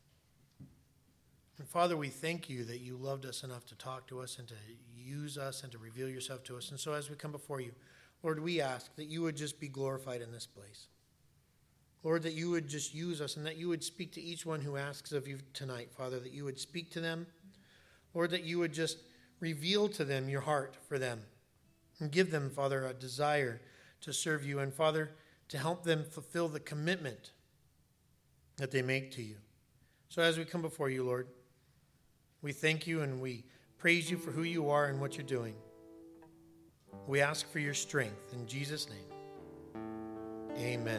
And Father, we thank you that you loved us enough to talk to us and to use us and to reveal yourself to us. And so as we come before you, Lord, we ask that you would just be glorified in this place. Lord, that you would just use us and that you would speak to each one who asks of you tonight, Father, that you would speak to them. Lord, that you would just reveal to them your heart for them and give them, Father, a desire to serve you and, Father, to help them fulfill the commitment that they make to you. So as we come before you, Lord, we thank you and we praise you for who you are and what you're doing. We ask for your strength in Jesus' name. Amen.